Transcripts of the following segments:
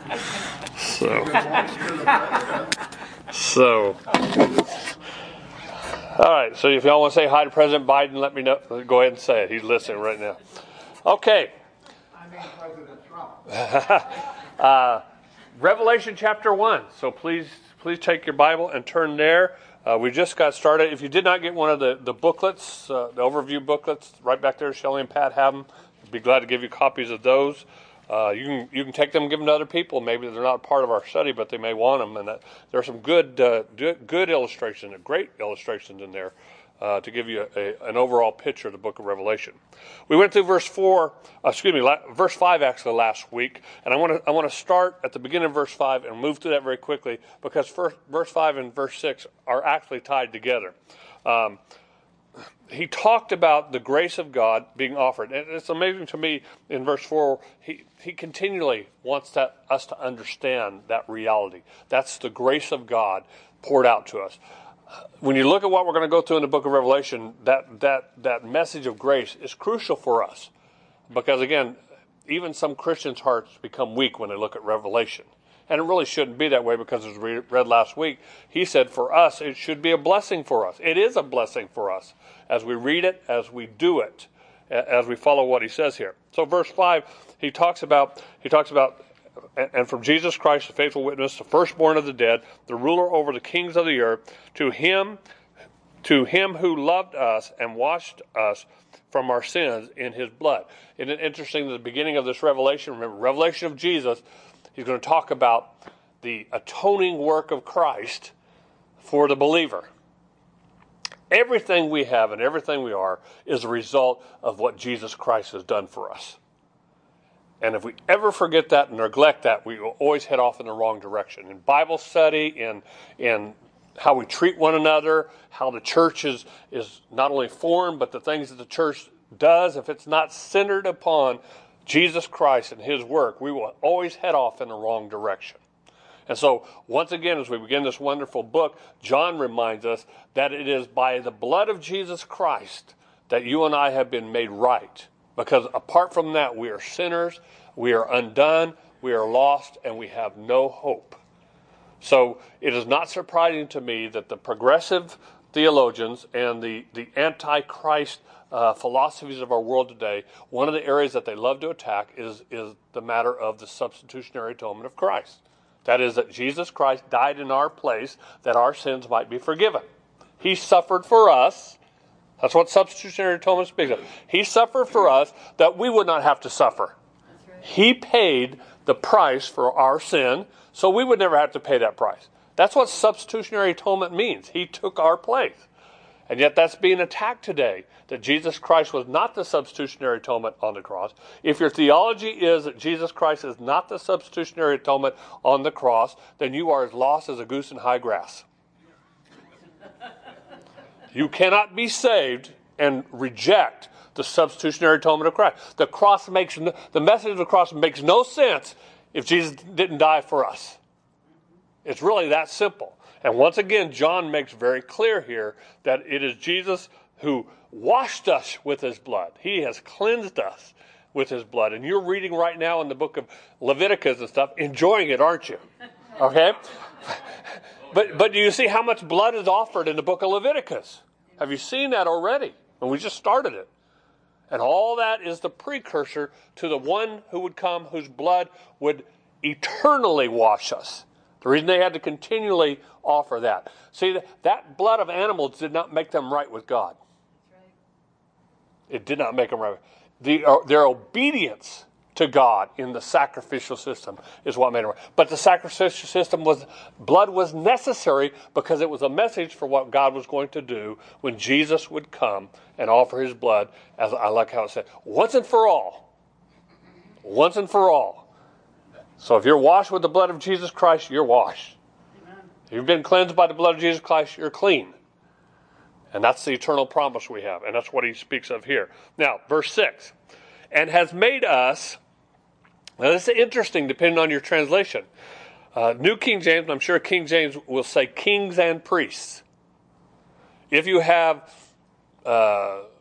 So, all right. So if y'all want to say hi to President Biden, let me know. Go ahead and say it. He's listening right now. Okay. I mean President Trump. Revelation chapter 1. So please take your Bible and turn there. We just got started. If you did not get one of the booklets, the overview booklets, right back there, Shelley and Pat have them. I'd be glad to give you copies of those. You can take them and give them to other people. Maybe they're not part of our study, but they may want them. And there are some good illustrations, great illustrations in there to give you an overall picture of the book of Revelation. We went through verse 5 actually last week, and I want to start at the beginning of verse 5 and move through that very quickly because verse 5 and verse 6 are actually tied together. He talked about the grace of God being offered. And it's amazing to me in verse 4, he continually wants us to understand that reality. That's the grace of God poured out to us. When you look at what we're going to go through in the book of Revelation, that message of grace is crucial for us. Because again, even some Christians' hearts become weak when they look at Revelation. And it really shouldn't be that way because as we read last week, he said for us, it should be a blessing for us. It is a blessing for us as we read it, as we do it, as we follow what he says here. So verse 5, he talks about, and from Jesus Christ, the faithful witness, the firstborn of the dead, the ruler over the kings of the earth, to him who loved us and washed us from our sins in his blood. Isn't it interesting, at the beginning of this revelation, remember, revelation of Jesus, he's going to talk about the atoning work of Christ for the believer. Everything we have and everything we are is a result of what Jesus Christ has done for us. And if we ever forget that and neglect that, we will always head off in the wrong direction. In Bible study, in how we treat one another, how the church is not only formed, but the things that the church does, if it's not centered upon Jesus Christ and his work, we will always head off in the wrong direction. And so, once again, as we begin this wonderful book, John reminds us that it is by the blood of Jesus Christ that you and I have been made right. Because apart from that, we are sinners, we are undone, we are lost, and we have no hope. So, it is not surprising to me that the progressive theologians and the anti-Christ philosophies of our world today, one of the areas that they love to attack is the matter of the substitutionary atonement of Christ. That is that Jesus Christ died in our place that our sins might be forgiven. He suffered for us. That's what substitutionary atonement speaks of. He suffered for us that we would not have to suffer. That's right. He paid the price for our sin, so we would never have to pay that price. That's what substitutionary atonement means. He took our place. And yet that's being attacked today, that Jesus Christ was not the substitutionary atonement on the cross. If your theology is that Jesus Christ is not the substitutionary atonement on the cross, then you are as lost as a goose in high grass. You cannot be saved and reject the substitutionary atonement of Christ. The message of the cross makes no sense if Jesus didn't die for us. It's really that simple. And once again, John makes very clear here that it is Jesus who washed us with his blood. He has cleansed us with his blood. And you're reading right now in the book of Leviticus and stuff, enjoying it, aren't you? Okay? But do you see how much blood is offered in the book of Leviticus? Have you seen that already? And we just started it. And all that is the precursor to the one who would come, whose blood would eternally wash us. The reason they had to continually offer that. See, that blood of animals did not make them right with God. That's right. It did not make them right. Their obedience to God in the sacrificial system is what made them right. But the sacrificial system blood was necessary because it was a message for what God was going to do when Jesus would come and offer his blood, as I like how it said, once and for all. Once and for all. So if you're washed with the blood of Jesus Christ, you're washed. Amen. If you've been cleansed by the blood of Jesus Christ, you're clean. And that's the eternal promise we have. And that's what he speaks of here. Now, verse 6. And has made us, now this is interesting depending on your translation. New King James, I'm sure King James will say kings and priests. If you have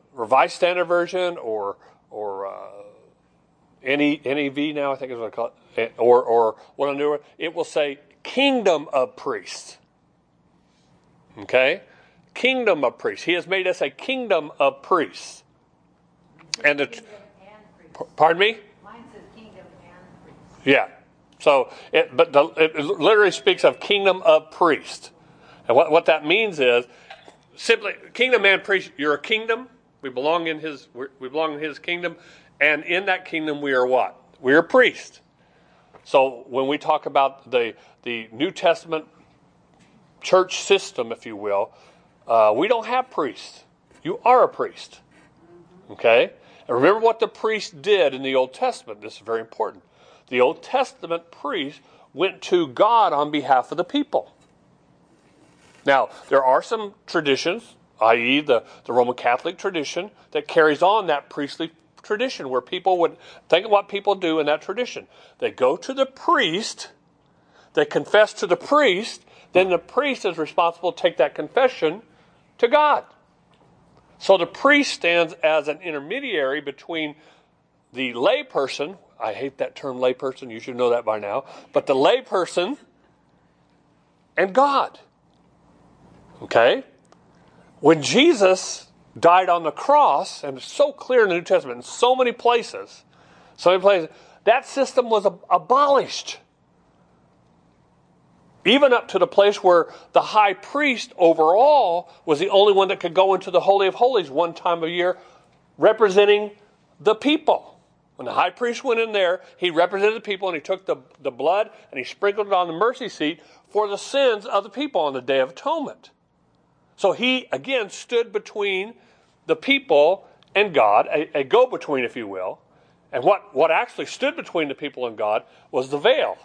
Revised Standard Version or NEV now, I think is what I call it. or what I'm doing, it will say kingdom of priests. Okay? Kingdom of priests. He has made us a kingdom of priests. And pardon me? Mine says kingdom and priests. Yeah. So, it literally speaks of kingdom of priests. And what that means is simply kingdom and priest. You're a kingdom. We belong in his kingdom, and in that kingdom we are what? We are priests. So when we talk about the New Testament church system, if you will, we don't have priests. You are a priest. Okay? And remember what the priest did in the Old Testament. This is very important. The Old Testament priest went to God on behalf of the people. Now, there are some traditions, i.e. the Roman Catholic tradition, that carries on that priestly tradition where people would think of what people do in that tradition. They go to the priest, they confess to the priest, then the priest is responsible to take that confession to God. So the priest stands as an intermediary between the layperson, I hate that term layperson, you should know that by now, but the layperson and God. Okay? When Jesus died on the cross, and it's so clear in the New Testament in so many places, that system was abolished. Even up to the place where the high priest overall was the only one that could go into the Holy of Holies one time a year representing the people. When the high priest went in there, he represented the people and he took the blood and he sprinkled it on the mercy seat for the sins of the people on the Day of Atonement. So he, again, stood between the people and God, a go-between, if you will. And what actually stood between the people and God was the veil.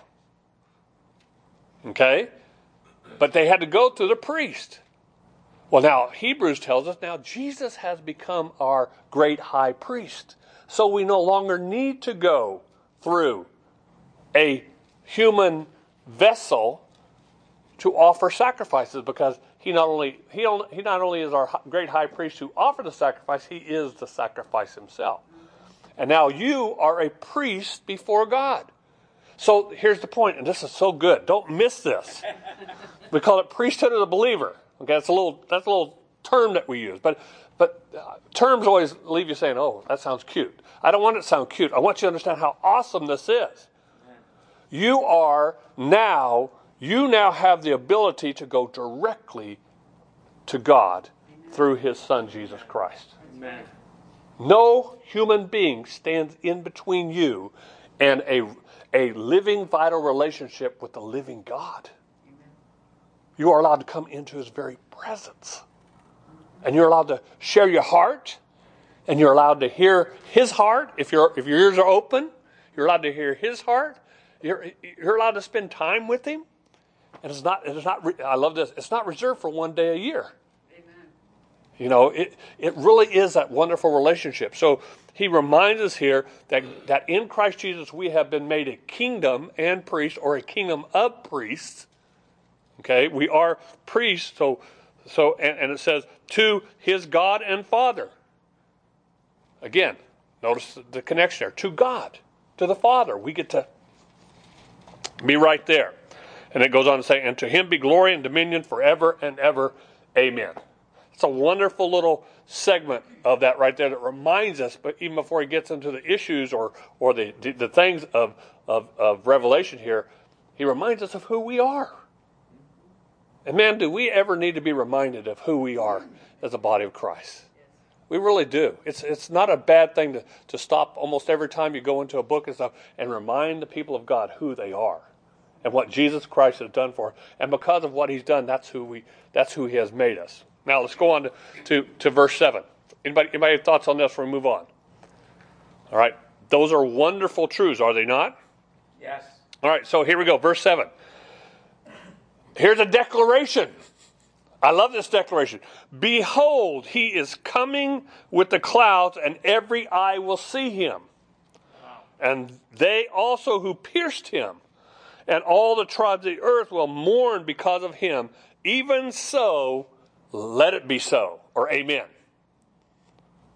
Okay? But they had to go through the priest. Well, now, Hebrews tells us now Jesus has become our great high priest. So we no longer need to go through a human vessel to offer sacrifices, because he not only is our great high priest who offered the sacrifice, he is the sacrifice himself. And now you are a priest before God. So here's the point, and this is so good. Don't miss this. We call it priesthood of the believer. Okay, that's a little term that we use, but terms always leave you saying, "Oh, that sounds cute." I don't want it to sound cute. I want you to understand how awesome this is. You now have the ability to go directly to God through his Son, Jesus Christ. Amen. No human being stands in between you and a living, vital relationship with the living God. Amen. You are allowed to come into his very presence. And you're allowed to share your heart. And you're allowed to hear his heart. If your ears are open, you're allowed to hear his heart. You're allowed to spend time with him. And it's not. I love this. It's not reserved for one day a year. Amen. You know, it really is that wonderful relationship. So he reminds us here that in Christ Jesus we have been made a kingdom and priest, or a kingdom of priests. Okay, we are priests. So and it says to his God and Father. Again, notice the connection there. To God, to the Father, we get to be right there. And it goes on to say, and to him be glory and dominion forever and ever. Amen. It's a wonderful little segment of that right there that reminds us, but even before he gets into the issues or the things of Revelation here, he reminds us of who we are. And man, do we ever need to be reminded of who we are as a body of Christ? We really do. It's not a bad thing to stop almost every time you go into a book and stuff and remind the people of God who they are and what Jesus Christ has done for us. And because of what he's done, that's who he has made us. Now let's go on to verse 7. Anybody have thoughts on this before we move on? All right. Those are wonderful truths, are they not? Yes. All right, so here we go. Verse 7. Here's a declaration. I love this declaration. Behold, he is coming with the clouds, and every eye will see him. And they also who pierced him, and all the tribes of the earth will mourn because of him. Even so, let it be so. Or amen.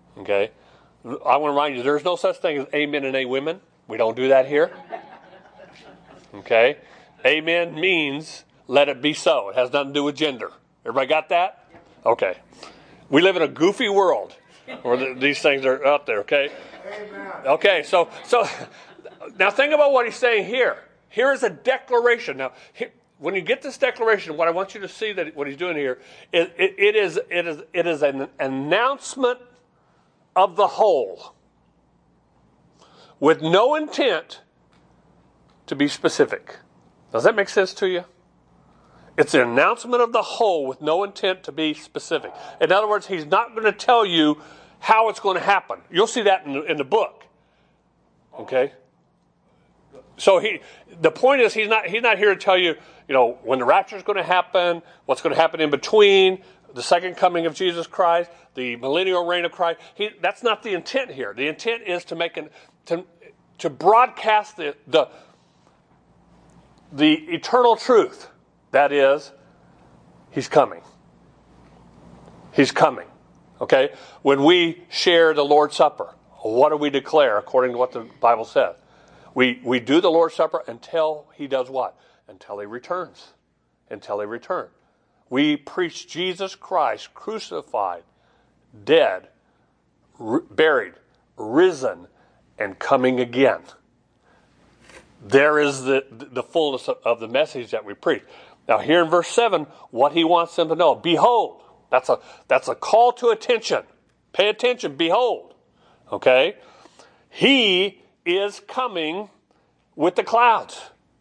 Okay? I want to remind you, there's no such thing as amen and a women. We don't do that here. Okay? Amen means let it be so. It has nothing to do with gender. Everybody got that? Okay. We live in a goofy world where these things are out there, okay? Amen. Okay, so now think about what he's saying here. Here is a declaration. Now, when you get this declaration, what I want you to see that what he's doing here is it is an announcement of the whole with no intent to be specific. Does that make sense to you? It's an announcement of the whole with no intent to be specific. In other words, he's not going to tell you how it's going to happen. You'll see that in the book. Okay? So the point is he's not here to tell you, when the rapture is going to happen, what's going to happen in between, the second coming of Jesus Christ, the millennial reign of Christ. That's not the intent here. The intent is to broadcast the eternal truth. That is, he's coming. He's coming. Okay? When we share the Lord's Supper, what do we declare according to what the Bible says? We do the Lord's Supper until he does what? Until he returns. Until he returns. We preach Jesus Christ crucified, dead, buried, risen, and coming again. There is the fullness of the message that we preach. Now here in verse 7, what he wants them to know. Behold. That's a call to attention. Pay attention. Behold. Okay? He is coming with the clouds.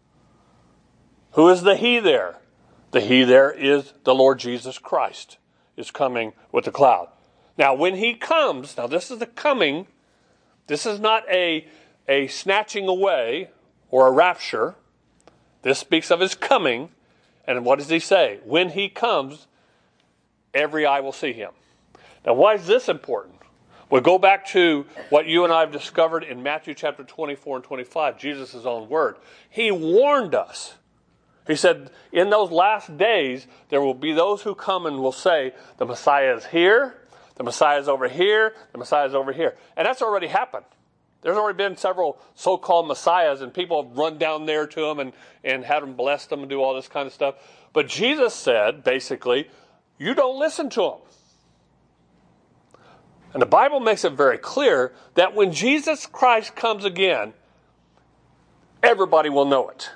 Who is the he there? The he there is the Lord Jesus Christ is coming with the cloud. Now when he comes, now this is the coming. This is not a snatching away or a rapture. This speaks of his coming. And what does he say? When he comes, every eye will see him. Now, why is this important? We'll go back to what you and I have discovered in Matthew chapter 24 and 25, Jesus' own word. He warned us. He said, in those last days, there will be those who come and will say, the Messiah is here, the Messiah is over here, the Messiah is over here. And that's already happened. There's already been several so-called messiahs, and people have run down there to them and had them bless them and do all this kind of stuff. But Jesus said, basically, you don't listen to them. And the Bible makes it very clear that when Jesus Christ comes again, everybody will know it.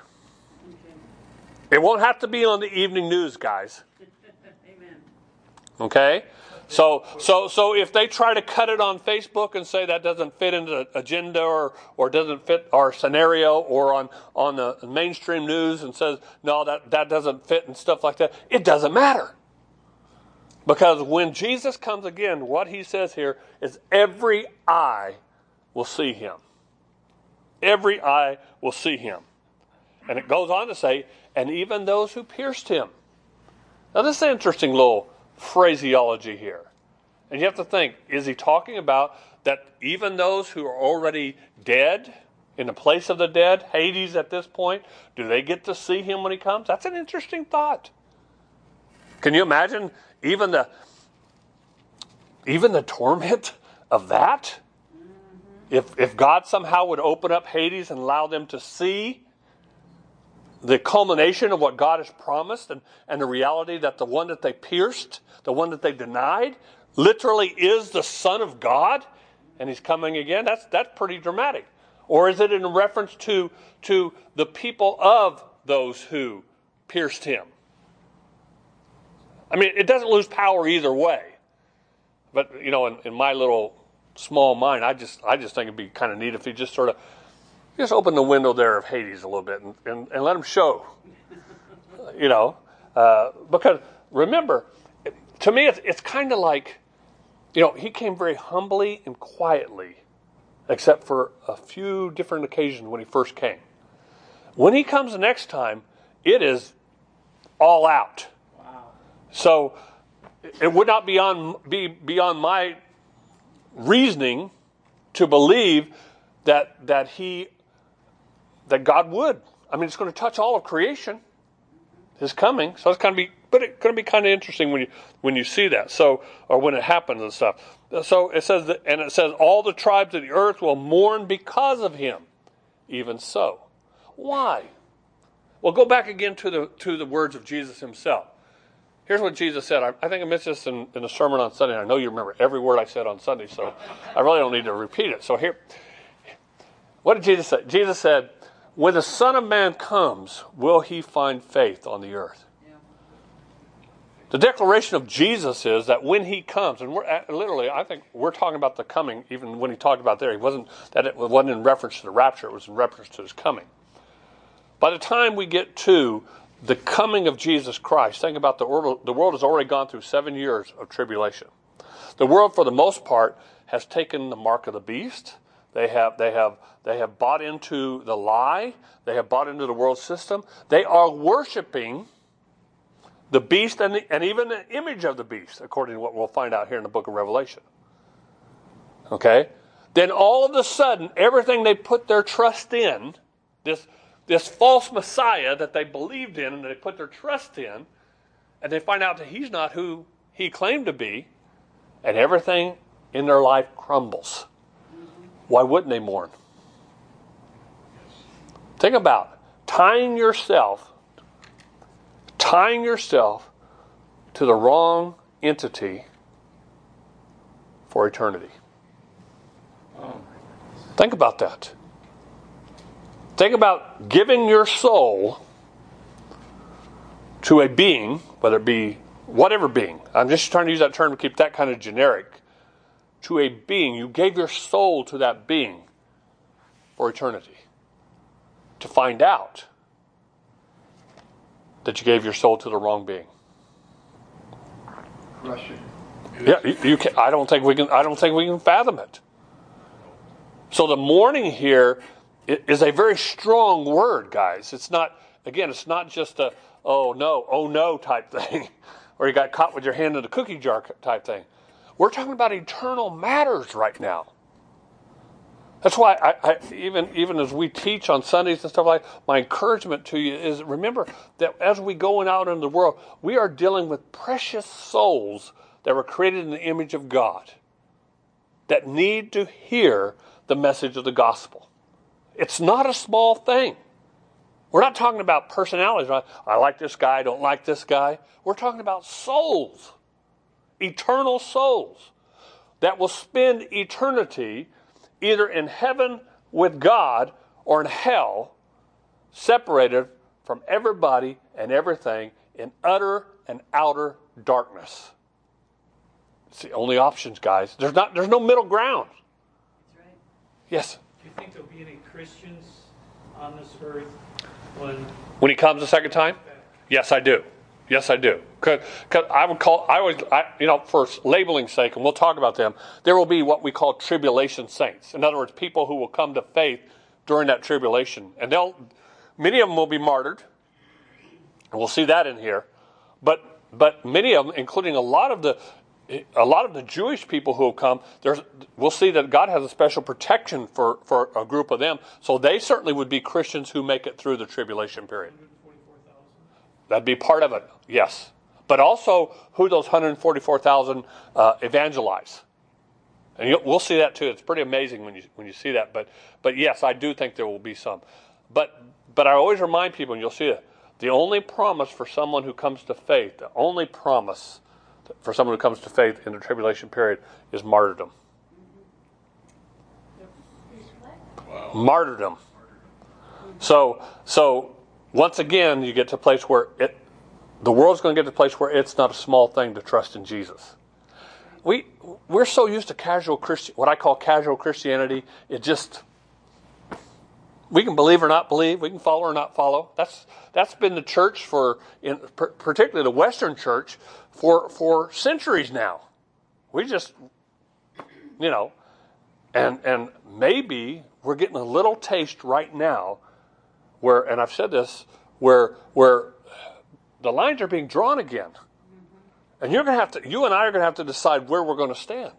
It won't have to be on the evening news, guys. Amen. Okay? So if they try to cut it on Facebook and say that doesn't fit into the agenda or doesn't fit our scenario, or on the mainstream news and says, no, that doesn't fit and stuff like that, it doesn't matter. Because when Jesus comes again, what he says here is every eye will see him. Every eye will see him. And it goes on to say, and even those who pierced him. Now this is an interesting little phraseology here. And you have to think, is he talking about that even those who are already dead, in the place of the dead, Hades at this point, do they get to see him when he comes? That's an interesting thought. Can you imagine even the torment of that? If God somehow would open up Hades and allow them to see the culmination of what God has promised and the reality that the one that they pierced, the one that they denied, literally is the Son of God and he's coming again, that's pretty dramatic. Or is it in reference to the people of those who pierced him? I mean, it doesn't lose power either way. But, in my little small mind, I just think it'd be kind of neat if he just sort of just open the window there of Hades a little bit and let him show. Because remember, to me, it's kind of like, he came very humbly and quietly, except for a few different occasions when he first came. When he comes the next time, it is all out. Wow. So it would not be beyond my reasoning to believe that God would. I mean, it's going to touch all of creation. His coming, so it's going to be kind of interesting when you see that. So, or when it happens and stuff. So it says all the tribes of the earth will mourn because of him. Even so, why? Well, go back again to the words of Jesus himself. Here's what Jesus said. I think I mentioned this in a sermon on Sunday. And I know you remember every word I said on Sunday, so I really don't need to repeat it. So here, what did Jesus say? Jesus said, when the Son of Man comes, will he find faith on the earth? The declaration of Jesus is that when he comes, and literally, I think we're talking about the coming, even when he talked about there, it wasn't in reference to the rapture, it was in reference to his coming. By the time we get to the coming of Jesus Christ, think about the world has already gone through 7 years of tribulation. The world, for the most part, has taken the mark of the beast. They have bought into the lie. They have bought into the world system. They are worshiping the beast and even the image of the beast, according to what we'll find out here in the book of Revelation. Okay? Then all of a sudden, everything they put their trust in, this false Messiah that they believed in and they put their trust in, and they find out that he's not who he claimed to be, and everything in their life crumbles. Why wouldn't they mourn? Think about tying yourself to the wrong entity for eternity. Think about that. Think about giving your soul to a being, whether it be whatever being. I'm just trying to use that term to keep that kind of generic. To a being. You gave your soul to that being for eternity. To find out that you gave your soul to the wrong being. Crushing. Yeah, you can, I don't think we can fathom it. So the mourning here is a very strong word, guys. It's not just a oh no type thing, or you got caught with your hand in a cookie jar type thing. We're talking about eternal matters right now. That's why I even as we teach on Sundays and stuff like that, my encouragement to you is remember that as we go out into the world, we are dealing with precious souls that were created in the image of God that need to hear the message of the gospel. It's not a small thing. We're not talking about personalities. Right? I like this guy, I don't like this guy. We're talking about souls, eternal souls that will spend eternity either in heaven with God or in hell, separated from everybody and everything in utter and outer darkness. It's the only options, guys. There's no middle ground. That's right. Yes? Do you think there'll be any Christians on this earth when he comes a second time? Yes, I do. Yes, I do. Because for labeling sake, and we'll talk about them, there will be what we call tribulation saints. In other words, people who will come to faith during that tribulation. And many of them will be martyred. And we'll see that in here. But many of them, including a lot of the Jewish people who have come, we'll see that God has a special protection for a group of them. So they certainly would be Christians who make it through the tribulation period. That'd be part of it, yes. But also who those 144,000 evangelize. And we'll see that too. It's pretty amazing when you see that. But yes, I do think there will be some. But I always remind people, and you'll see it, the only promise for someone who comes to faith, the only promise for someone who comes to faith in the tribulation period is martyrdom. Wow. Martyrdom. So once again, you get to a place where the world's going to get to a place where it's not a small thing to trust in Jesus. We're so used to what I call casual Christianity. It just, we can believe or not believe, we can follow or not follow. That's been the church particularly the Western church, for centuries now. We just, and maybe we're getting a little taste right now where, and I've said this, where the lines are being drawn again. And you and I are going to have to decide where we're going to stand.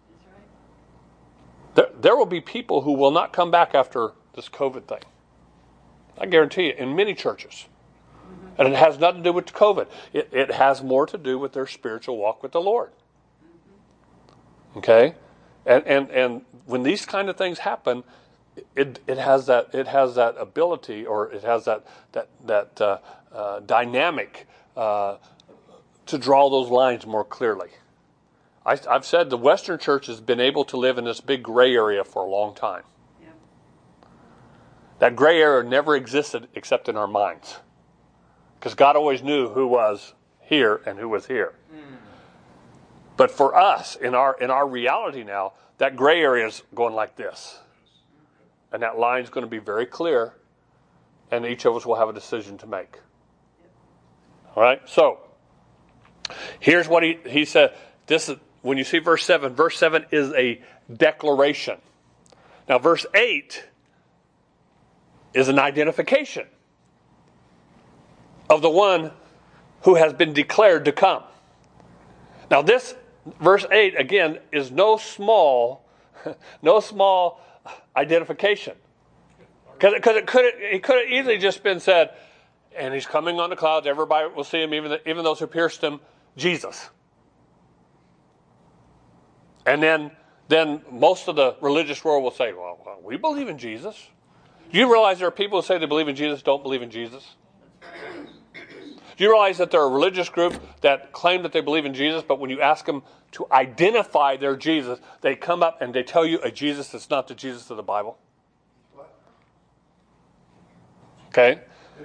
That's right. There will be people who will not come back after this COVID thing. I guarantee you, in many churches. And it has nothing to do with COVID. It has more to do with their spiritual walk with the Lord. Okay? And when these kind of things happen, it has that ability, or it has that dynamic to draw those lines more clearly. I've said the Western Church has been able to live in this big gray area for a long time. Yeah. That gray area never existed except in our minds, because God always knew who was here and who was here. But for us, in our reality now, that gray area is going like this. And that line's going to be very clear, and each of us will have a decision to make. All right? So, here's what he said. This is, when you see verse 7 is a declaration. Now, verse 8 is an identification of the one who has been declared to come. Now, this verse 8, again, is no small identification. Because it could have easily just been said, and he's coming on the clouds, everybody will see him, even those who pierced him, Jesus. And then most of the religious world will say, well, we believe in Jesus. Do you realize there are people who say they believe in Jesus, don't believe in Jesus? Do you realize that there are a religious group that claim that they believe in Jesus, but when you ask them to identify their Jesus, they come up and they tell you a Jesus that's not the Jesus of the Bible? Okay?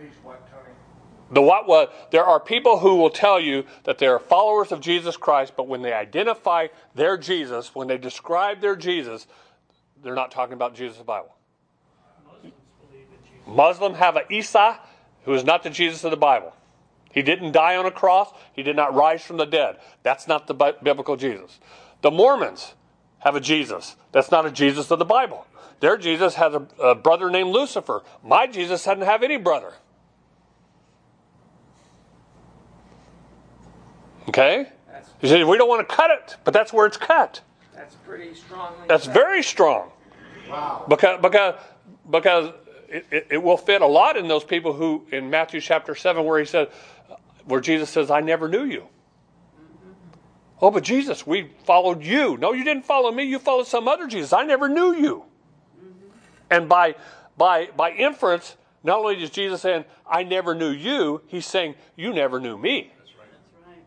There are people who will tell you that they are followers of Jesus Christ, but when they identify their Jesus, when they describe their Jesus, they're not talking about Jesus of the Bible. Muslims believe in Jesus. Muslims have an Isa who is not the Jesus of the Bible. He didn't die on a cross. He did not rise from the dead. That's not the biblical Jesus. The Mormons have a Jesus. That's not a Jesus of the Bible. Their Jesus has a brother named Lucifer. My Jesus doesn't have any brother. Okay? You say, we don't want to cut it, but that's where it's cut. That's pretty strongly. That's very strong. Wow. Because it will fit a lot in those people who, in Matthew chapter 7, where Jesus says, I never knew you. Mm-hmm. Oh, but Jesus, we followed you. No, you didn't follow me. You followed some other Jesus. I never knew you. Mm-hmm. And by inference, not only is Jesus saying, I never knew you, he's saying, you never knew me. That's right.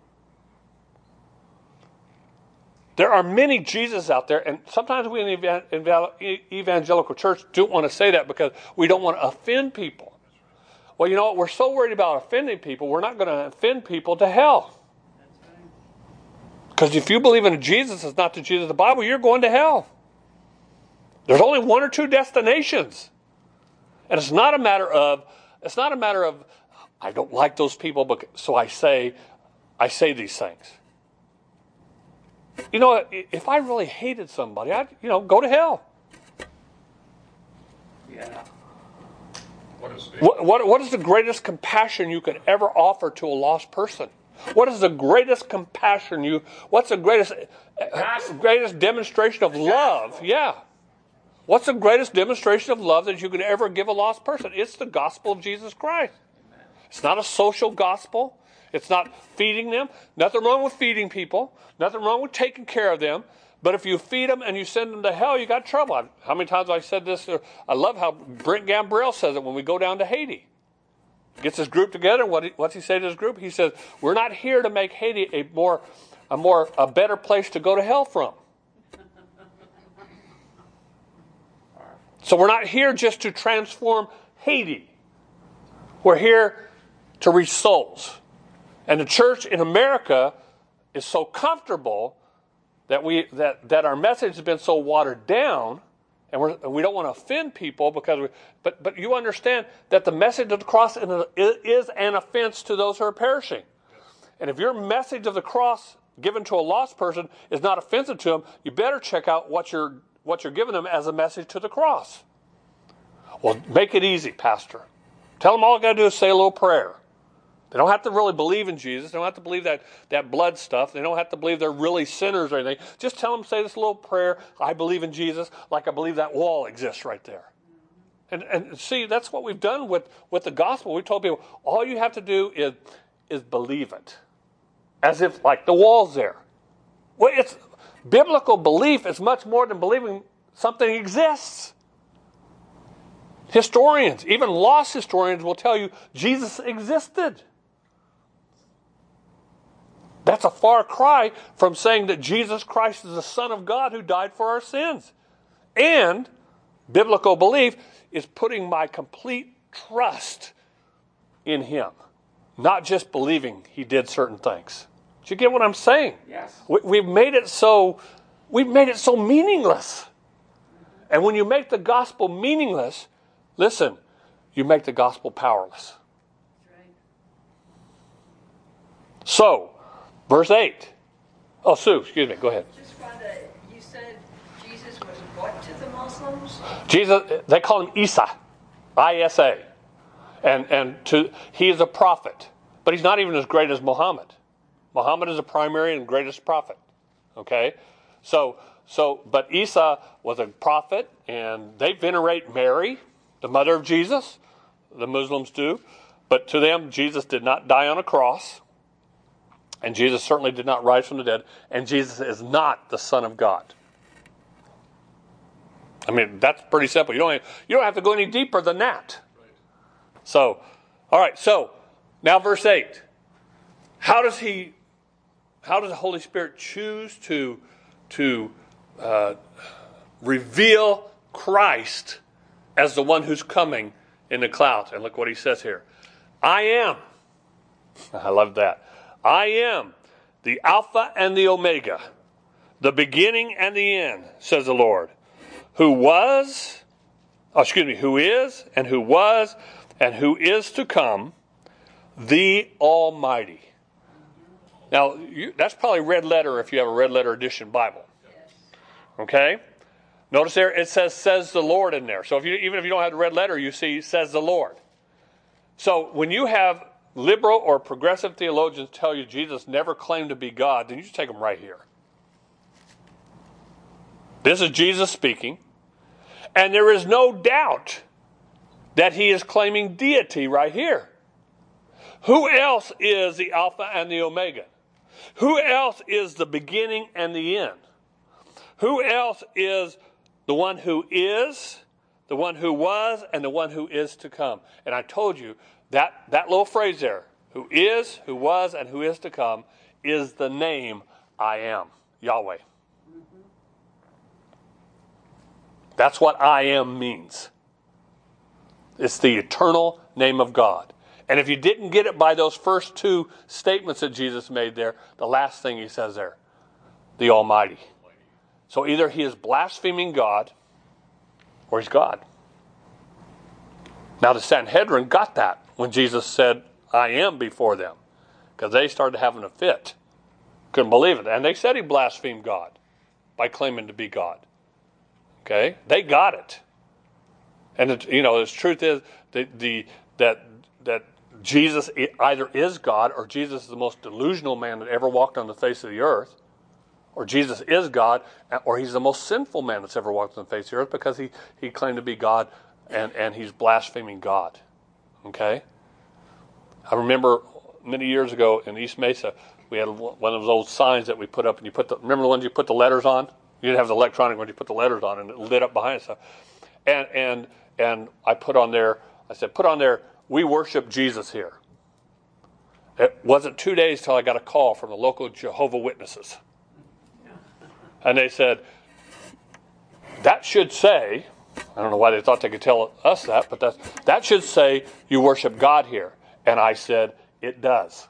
There are many Jesus out there, and sometimes we in the evangelical church don't want to say that because we don't want to offend people. Well, you know what? We're so worried about offending people, we're not going to offend people to hell. Because if you believe in a Jesus that's not the Jesus of the Bible, you're going to hell. There's only one or two destinations. And it's not a matter of I don't like those people, so I say these things. You know, if I really hated somebody, I'd go to hell. Yeah. What is the greatest compassion you could ever offer to a lost person? What is the greatest compassion what's the greatest demonstration of love? Yeah. What's the greatest demonstration of love that you could ever give a lost person? It's the gospel of Jesus Christ. It's not a social gospel. It's not feeding them. Nothing wrong with feeding people. Nothing wrong with taking care of them. But if you feed them and you send them to hell, you got trouble. How many times have I said this? I love how Brent Gambrell says it when we go down to Haiti. He gets his group together, and what's he say to his group? He says, we're not here to make Haiti a better place to go to hell from. So we're not here just to transform Haiti. We're here to reach souls. And the church in America is so comfortable that our message has been so watered down, and we don't want to offend people but you understand that the message of the cross is an offense to those who are perishing. And if your message of the cross given to a lost person is not offensive to them, you better check out what you're giving them as a message to the cross. Well, make it easy, Pastor. Tell them all I got to do is say a little prayer. They don't have to really believe in Jesus. They don't have to believe that blood stuff. They don't have to believe they're really sinners or anything. Just tell them, say this little prayer, I believe in Jesus, like I believe that wall exists right there. And see, that's what we've done with the gospel. We told people, all you have to do is believe it. As if, like, the wall's there. Well, biblical belief is much more than believing something exists. Historians, even lost historians, will tell you Jesus existed. That's a far cry from saying that Jesus Christ is the Son of God who died for our sins. And biblical belief is putting my complete trust in Him, not just believing He did certain things. Do you get what I'm saying? Yes. We've made it so meaningless. And when you make the gospel meaningless, listen, you make the gospel powerless. So, verse 8. Oh, Sue, excuse me, go ahead. Just wonder, you said Jesus was what to the Muslims? Jesus, they call him Isa, I-S-A. He is a prophet, but he's not even as great as Muhammad. Muhammad is the primary and greatest prophet. Okay? But Isa was a prophet, and they venerate Mary, the mother of Jesus. The Muslims do. But to them, Jesus did not die on a cross. And Jesus certainly did not rise from the dead. And Jesus is not the Son of God. I mean, that's pretty simple. You don't have to go any deeper than that. So, all right. So, now verse 8. How does the Holy Spirit choose to reveal Christ as the one who's coming in the clouds? And look what he says here. I am. I love that. I am the Alpha and the Omega, the beginning and the end, says the Lord, who is, and who was, and who is to come, the Almighty. Now, that's probably red letter if you have a red letter edition Bible. Okay? Notice there it says the Lord in there. So even if you don't have the red letter, you see says the Lord. So when you have liberal or progressive theologians tell you Jesus never claimed to be God, then you just take them right here. This is Jesus speaking. And there is no doubt that he is claiming deity right here. Who else is the Alpha and the Omega? Who else is the beginning and the end? Who else is the one who is, the one who was, and the one who is to come? And I told you, that little phrase there, who is, who was, and who is to come, is the name I am, Yahweh. That's what I am means. It's the eternal name of God. And if you didn't get it by those first two statements that Jesus made there, the last thing he says there, the Almighty. So either he is blaspheming God or he's God. Now the Sanhedrin got that when Jesus said, I am before them. Because they started having a fit. Couldn't believe it. And they said he blasphemed God by claiming to be God. Okay? They got it. And the truth is that Jesus either is God or Jesus is the most delusional man that ever walked on the face of the earth. Or Jesus is God, or he's the most sinful man that's ever walked on the face of the earth because he claimed to be God and he's blaspheming God. Okay? I remember many years ago in East Mesa, we had one of those old signs that we put up, and remember the ones you put the letters on? You didn't have the electronic ones, you put the letters on, and it lit up behind us. And I put on there, we worship Jesus here. It wasn't 2 days till I got a call from the local Jehovah Witnesses. And they said, that should say, I don't know why they thought they could tell us that, but that should say you worship God here. And I said, it does.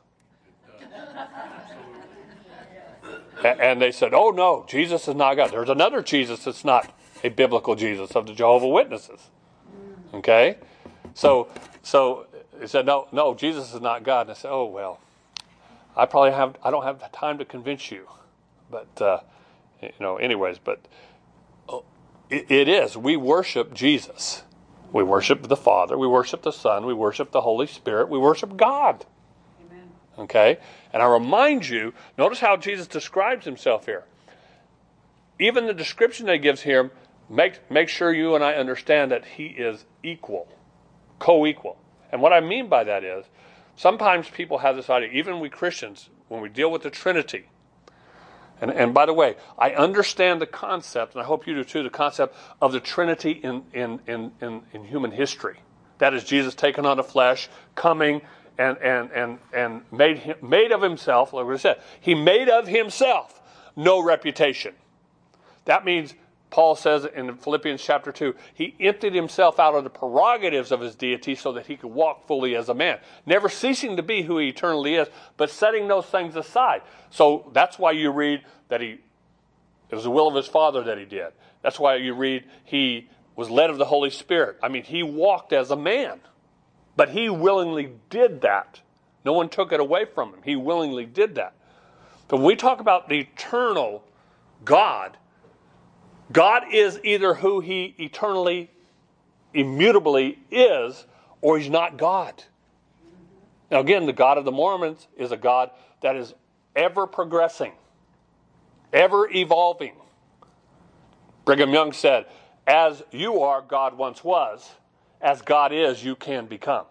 And they said, oh no, Jesus is not God. There's another Jesus that's not a biblical Jesus of the Jehovah Witnesses. Okay? So they said, no, Jesus is not God. And I said, oh well, I don't have time to convince you. But anyways, but it is. We worship Jesus. We worship the Father. We worship the Son. We worship the Holy Spirit. We worship God. Amen. Okay? And I remind you, notice how Jesus describes himself here. Even the description that he gives here, make sure you and I understand that he is equal, co-equal. And what I mean by that is, sometimes people have this idea, even we Christians, when we deal with the Trinity, And by the way, I understand the concept, and I hope you do too, the concept of the Trinity in human history. That is Jesus taking on the flesh, coming and made of himself, like I said, he made of himself no reputation. That means, Paul says in Philippians chapter 2, he emptied himself out of the prerogatives of his deity so that he could walk fully as a man, never ceasing to be who he eternally is, but setting those things aside. So that's why you read that it was the will of his Father that he did. That's why you read he was led of the Holy Spirit. I mean, he walked as a man, but he willingly did that. No one took it away from him. He willingly did that. But when we talk about the eternal God, God is either who he eternally, immutably is, or he's not God. Now again, the God of the Mormons is a God that is ever progressing, ever evolving. Brigham Young said, as you are, God once was. As God is, you can become.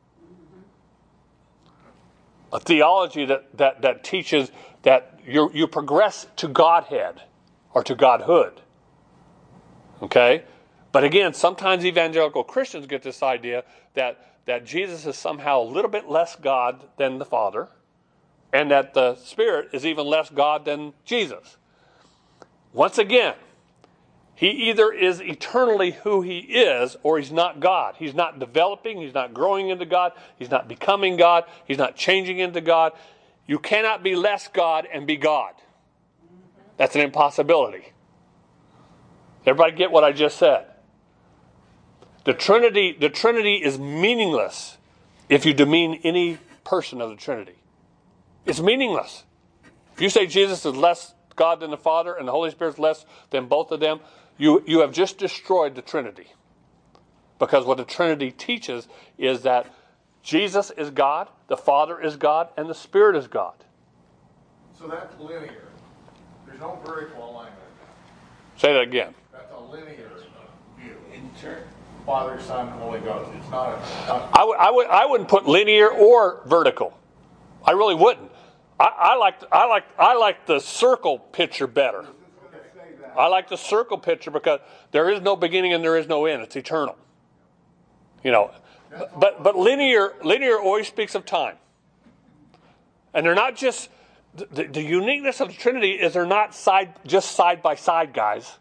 A theology that teaches that you progress to Godhead or to Godhood. Okay? But again, sometimes evangelical Christians get this idea that Jesus is somehow a little bit less God than the Father, and that the Spirit is even less God than Jesus. Once again, he either is eternally who he is, or he's not God. He's not developing, he's not growing into God, he's not becoming God, he's not changing into God. You cannot be less God and be God. That's an impossibility. Everybody get what I just said? The Trinity is meaningless if you demean any person of the Trinity. It's meaningless. If you say Jesus is less God than the Father and the Holy Spirit is less than both of them, you have just destroyed the Trinity. Because what the Trinity teaches is that Jesus is God, the Father is God, and the Spirit is God. So that's linear. There's no vertical alignment. Say that again. That's a linear view. Father, Son, Holy Ghost. It's not a... I wouldn't put linear or vertical. I really wouldn't. I like the circle picture better. I like the circle picture because there is no beginning and there is no end. It's eternal. You know, but linear always speaks of time. And they're not just the uniqueness of the Trinity is they're not just side by side, guys.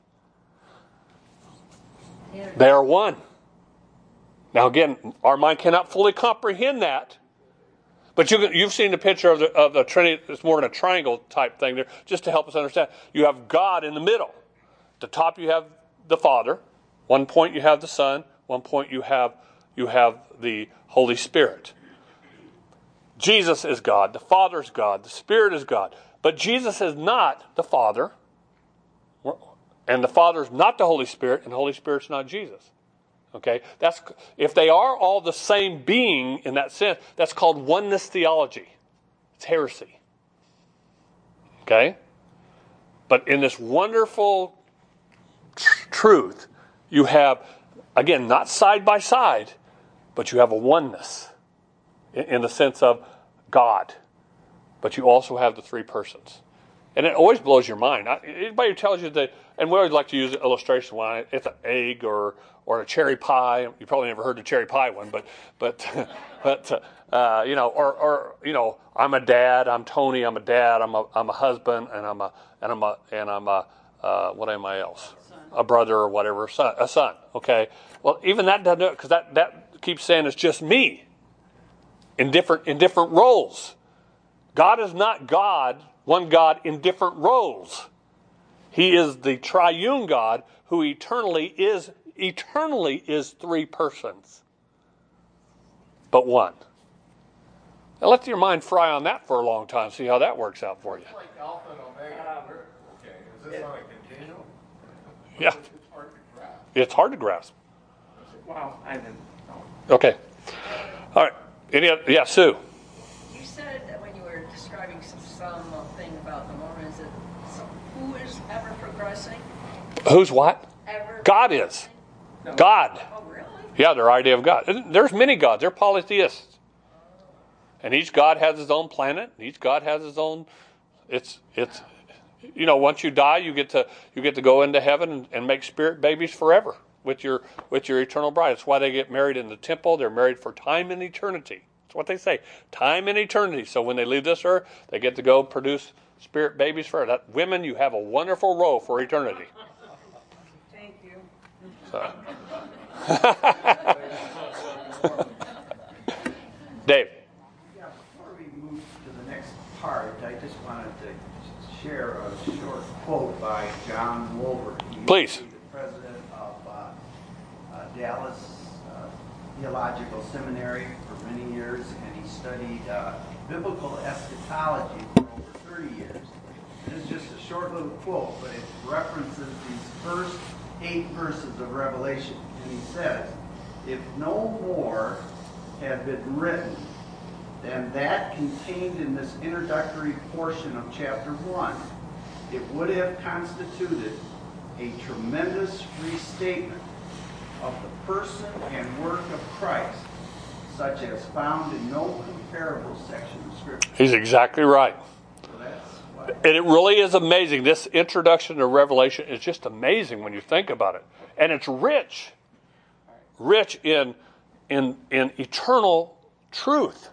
They are one. Now again, our mind cannot fully comprehend that. But you've seen the picture of the Trinity. It's more in a triangle type thing there, just to help us understand. You have God in the middle. At the top you have the Father. One point you have the Son. One point you have the Holy Spirit. Jesus is God. The Father is God. The Spirit is God. But Jesus is not the Father. And the Father is not the Holy Spirit. And the Holy Spirit is not Jesus. Okay, if they are all the same being in that sense, that's called oneness theology. It's heresy. Okay? But in this wonderful truth, you have, again, not side by side, but you have a oneness in the sense of God. But you also have the three persons. And it always blows your mind. Anybody who tells you that, and we always like to use an illustration when it's an egg or a cherry pie. You probably never heard the cherry pie one, but you know, or you know, I'm a dad. I'm Tony. I'm a dad. I'm a husband, and I'm a what am I else? A brother or whatever, a son. Okay. Well, even that doesn't do it because that keeps saying it's just me in different roles. God is not God, one God in different roles. He is the triune God who eternally is three persons, but one. Now let your mind fry on that for a long time. See how that works out for you. It's like Alpha and Omega. Okay, is this on a continuum? Yeah. It's hard to grasp. It's hard to grasp. Wow, I didn't know. Okay. All right. Any other? Yeah, Sue. You said that when you were describing some thing about the Mormons, that who is ever progressing? Who's what? Ever God is. progressing? God. Oh, really? Yeah, their idea of God. There's many gods. They're polytheists. And each God has his own planet. Each God has his own. It's once you die, you get to go into heaven and make spirit babies forever with your eternal bride. That's why they get married in the temple. They're married for time and eternity. That's what they say, time and eternity. So when they leave this earth, they get to go produce spirit babies forever. Women, you have a wonderful role for eternity. Thank you. So. Dave. Yeah, before we move to the next part, I just wanted to share a short quote by John Wolver. He Please. used to be the president of Dallas Theological Seminary for many years, and he studied biblical eschatology for over 30 years. And it's just a short little quote, but it references these first 8 verses of Revelation. And he says, if no more have been written than that contained in this introductory portion of chapter 1, it would have constituted a tremendous restatement of the person and work of Christ, such as found in no comparable section of Scripture. He's exactly right. So that's why. And it really is amazing. This introduction to Revelation is just amazing when you think about it. And it's rich in eternal truth.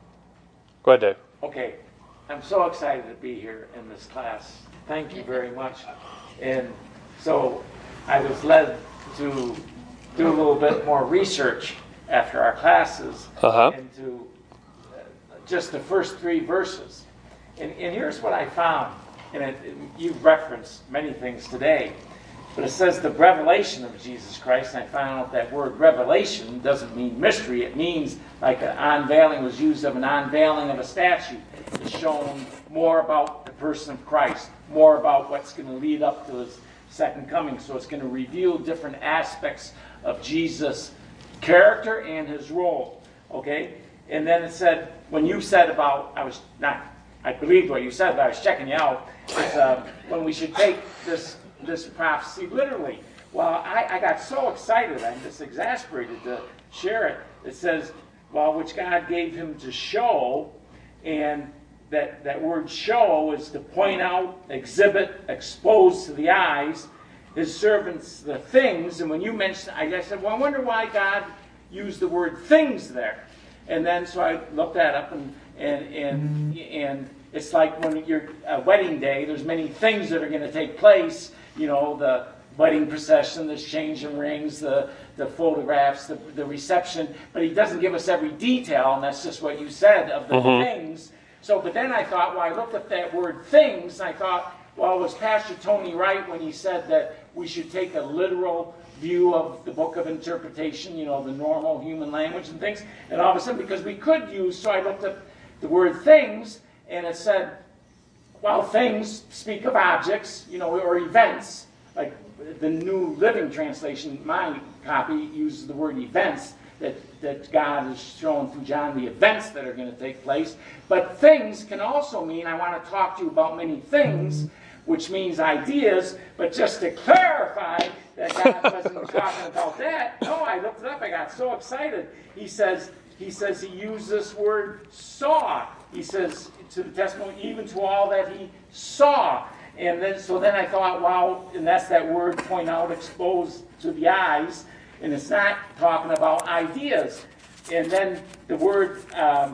Go ahead, Dave. Okay, I'm so excited to be here in this class. Thank you very much. And so I was led to do a little bit more research after our classes into just the first 3 verses. And here's what I found. And you've referenced many things today. But it says the revelation of Jesus Christ. And I found out that word revelation doesn't mean mystery. It means like an unveiling was used of an unveiling of a statue. It's shown more about the person of Christ, more about what's going to lead up to his second coming. So it's going to reveal different aspects of Jesus' character and his role. Okay? And then it said, when you said about, I believed what you said, but I was checking you out, it's, when we should take this prophecy literally. Well, I got so excited, I'm just exasperated to share it. It says, well, which God gave him to show, and that word show is to point out, exhibit, expose to the eyes, his servants the things. And when you mentioned, I said, well, I wonder why God used the word things there. And then so I looked that up, and it's like when you're a wedding day, there's many things that are going to take place. The wedding procession, the changing rings, the photographs, the reception. But he doesn't give us every detail, and that's just what you said of the things. So, but then I thought, well, I looked at that word things, and I thought, well, was Pastor Tony right when he said that we should take a literal view of the book of interpretation, the normal human language and things? And all of a sudden, because we could use, so I looked up the word things, and it said, well, things speak of objects, or events. Like the New Living Translation, my copy, uses the word events, that God is showing through John the events that are going to take place. But things can also mean, I want to talk to you about many things, which means ideas, but just to clarify that God wasn't talking about that. No, I looked it up, I got so excited. He says he used this word saw. He says to the testimony, even to all that he saw. And then I thought, wow, and that's that word, point out, expose to the eyes, and it's not talking about ideas. And then the word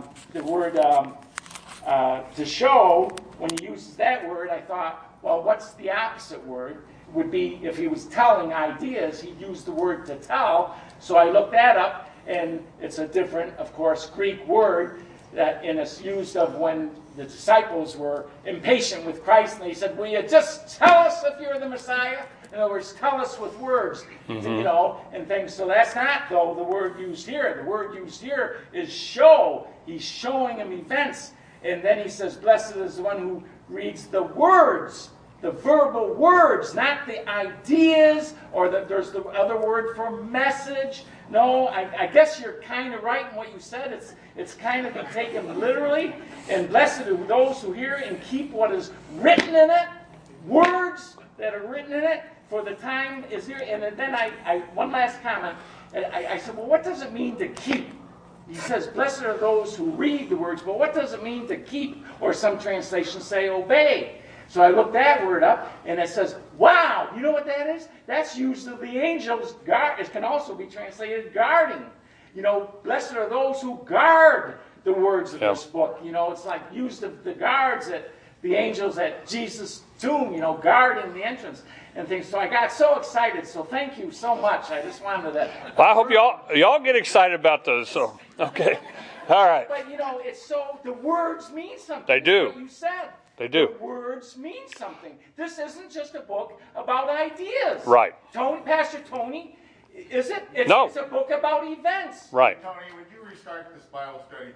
to show, when he uses that word, I thought, well, what's the opposite word? Would be, if he was telling ideas, he'd use the word to tell. So I looked that up, and it's a different, of course, Greek word, and it's used of when the disciples were impatient with Christ, and they said, will you just tell us if you're the Messiah? In other words, tell us with words, and things. So that's not, though, the word used here. The word used here is show. He's showing him events. And then he says, blessed is the one who reads the words, the verbal words, not the ideas, or there's the other word for message. No, I guess you're kind of right in what you said. It's kind of be taken literally. And blessed are those who hear and keep what is written in it, words that are written in it, for the time is here. And then I one last comment. I said, well, what does it mean to keep? He says, blessed are those who read the words, but what does it mean to keep? Or some translations say obey. So I looked that word up, and it says, wow, you know what that is? That's used of the angels. It can also be translated guarding. Blessed are those who guard the words of this book. It's like used of the guards at the angels at Jesus' tomb, guarding the entrance and things. So I got so excited. So thank you so much. I just wanted to... Well, I hope y'all get excited about those. So, okay. All right. But, it's so... The words mean something. They do. That's what you said. They do. The words mean something. This isn't just a book about ideas. Right. Pastor Tony, is it? No. It's a book about events. Right. Tony, would you restart this Bible study,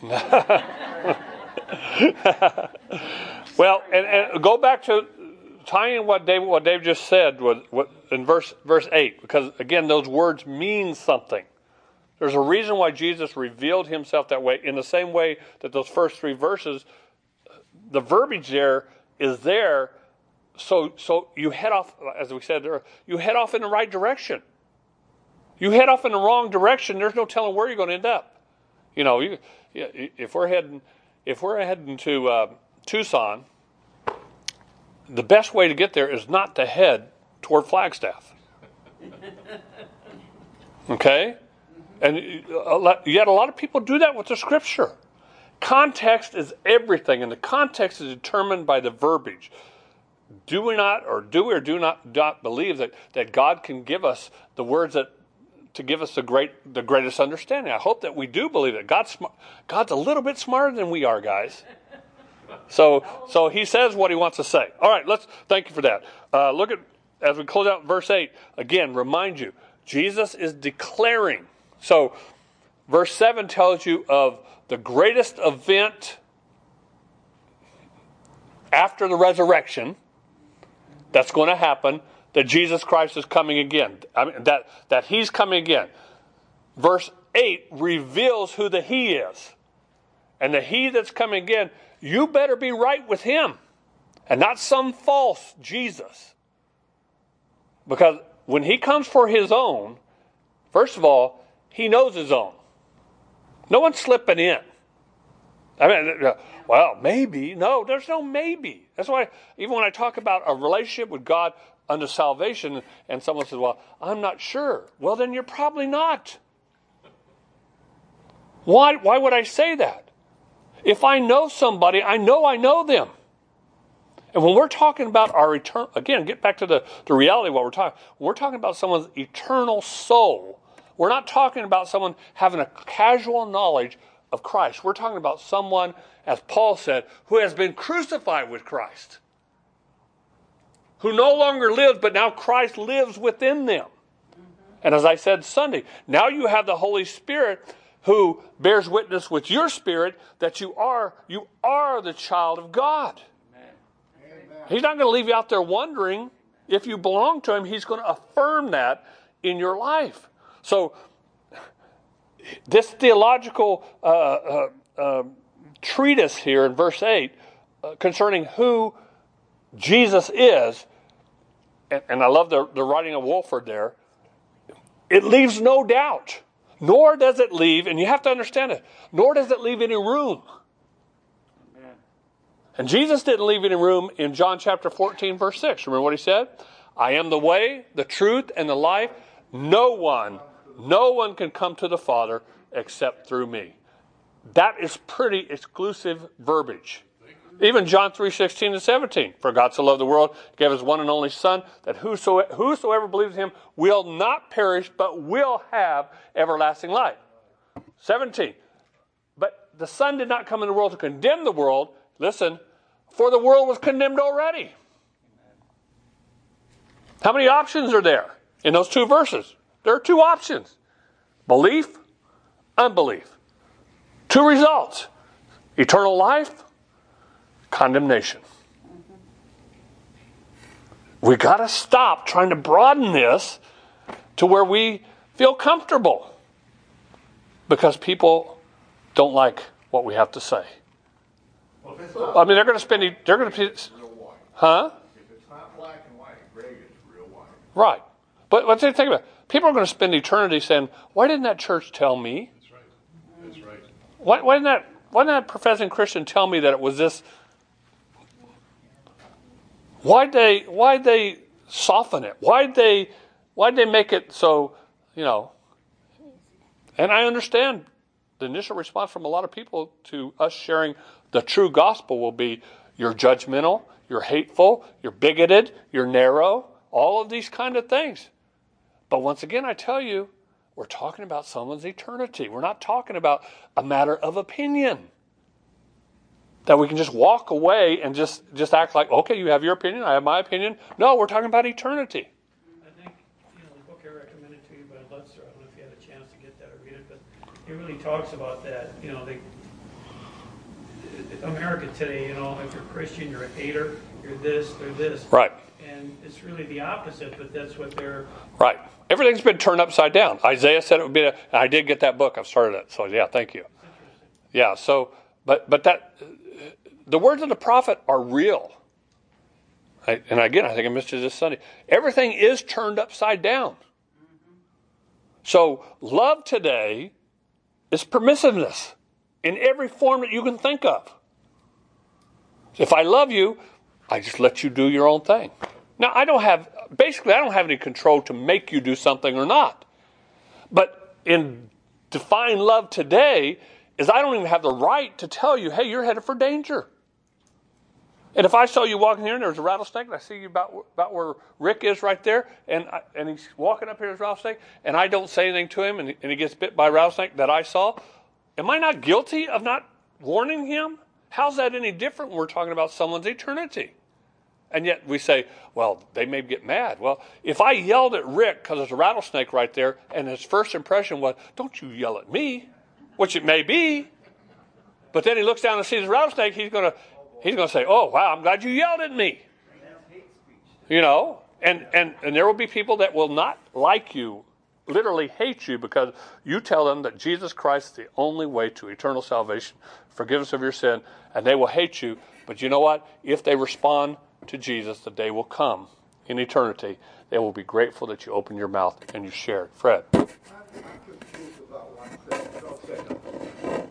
please? Well, and go back to tying what Dave just said in verse 8, because again, those words mean something. There's a reason why Jesus revealed himself that way, in the same way that those first 3 verses, the verbiage there is there, so you head off, as we said there, you head off in the right direction. You head off in the wrong direction, there's no telling where you're going to end up. If we're heading to Tucson, the best way to get there is not to head toward Flagstaff. Okay? And yet a lot of people do that with the Scripture. Context is everything, and the context is determined by the verbiage. Do we or do not believe that God can give us the words to give us the greatest understanding? I hope that we do believe that God's a little bit smarter than we are, guys. So he says what he wants to say. All right, thank you for that. Look at, as we close out verse 8, again, remind you, Jesus is declaring. So verse 7 tells you of the greatest event after the resurrection that's going to happen, that Jesus Christ is coming again. I mean, that he's coming again. Verse 8 reveals who the he is. And the he that's coming again, you better be right with him and not some false Jesus. Because when he comes for his own, first of all, he knows his own. No one's slipping in. I mean, well, maybe. No, there's no maybe. That's why even when I talk about a relationship with God unto salvation, and someone says, well, I'm not sure. Well, then you're probably not. Why would I say that? If I know somebody, I know them. And when we're talking about our eternal, again, get back to the reality of what we're talking. When we're talking about someone's eternal soul, we're not talking about someone having a casual knowledge of Christ. We're talking about someone, as Paul said, who has been crucified with Christ. Who no longer lives, but now Christ lives within them. And as I said Sunday, now you have the Holy Spirit who bears witness with your spirit that you are the child of God. Amen. He's not going to leave you out there wondering if you belong to him. He's going to affirm that in your life. So this theological treatise here in verse 8 concerning who Jesus is, and I love the writing of Wolford there, it leaves no doubt. Nor does it leave, and you have to understand it, nor does it leave any room. Amen. And Jesus didn't leave any room in John chapter 14, verse 6. Remember what he said? I am the way, the truth, and the life. No one can come to the Father except through me. That is pretty exclusive verbiage. Even John 3:16 and 17. For God so loved the world, gave his one and only Son, that whosoever believes in him will not perish, but will have everlasting life. 17. But the Son did not come in the world to condemn the world. Listen, for the world was condemned already. How many options are there in those 2 verses? There are 2 options. Belief, unbelief. 2 results. Eternal life, condemnation. We got to stop trying to broaden this to where we feel comfortable, because people don't like what we have to say. Well, if it's not, I mean, they're going to real white. Huh? If it's not black and white, gray is real white. Right. But let's think about it. People are going to spend eternity saying, why didn't that church tell me? That's right. That's right. Why didn't that professing Christian tell me that it was this? Why'd they soften it? Why'd they make it so, and I understand the initial response from a lot of people to us sharing the true gospel will be, you're judgmental, you're hateful, you're bigoted, you're narrow, all of these kind of things. But once again, I tell you, we're talking about someone's eternity. We're not talking about a matter of opinion. That we can just walk away and just act like, okay, you have your opinion, I have my opinion. No, we're talking about eternity. I think, the book I recommended to you by Lutzer, I don't know if you had a chance to get that or read it, but it really talks about that. America today, if you're Christian, you're a hater, you're this, they're this. Right. And it's really the opposite, but that's what they're... Right. Everything's been turned upside down. Isaiah said it would be, I did get that book. I've started it. So, yeah, thank you. Yeah, so, but that, the words of the prophet are real. And again, I think I missed it this Sunday. Everything is turned upside down. So, love today is permissiveness in every form that you can think of. If I love you, I just let you do your own thing. Now, I don't have any control to make you do something or not. But in define love today is I don't even have the right to tell you, hey, you're headed for danger. And if I saw you walking here and there's a rattlesnake and I see you about where Rick is right there and he's walking up here as a rattlesnake and I don't say anything to him and he gets bit by a rattlesnake that I saw, am I not guilty of not warning him? How's that any different when we're talking about someone's eternity? And yet we say, well, they may get mad. Well, if I yelled at Rick because there's a rattlesnake right there and his first impression was, don't you yell at me, which it may be, but then he looks down and sees the rattlesnake, he's going to say, oh, wow, I'm glad you yelled at me. And there will be people that will not like you, literally hate you because you tell them that Jesus Christ is the only way to eternal salvation, forgiveness of your sin, and they will hate you. But you know what? If they respond to Jesus, the day will come in eternity. They will be grateful that you opened your mouth and you shared. Fred. I'm confused about one thing.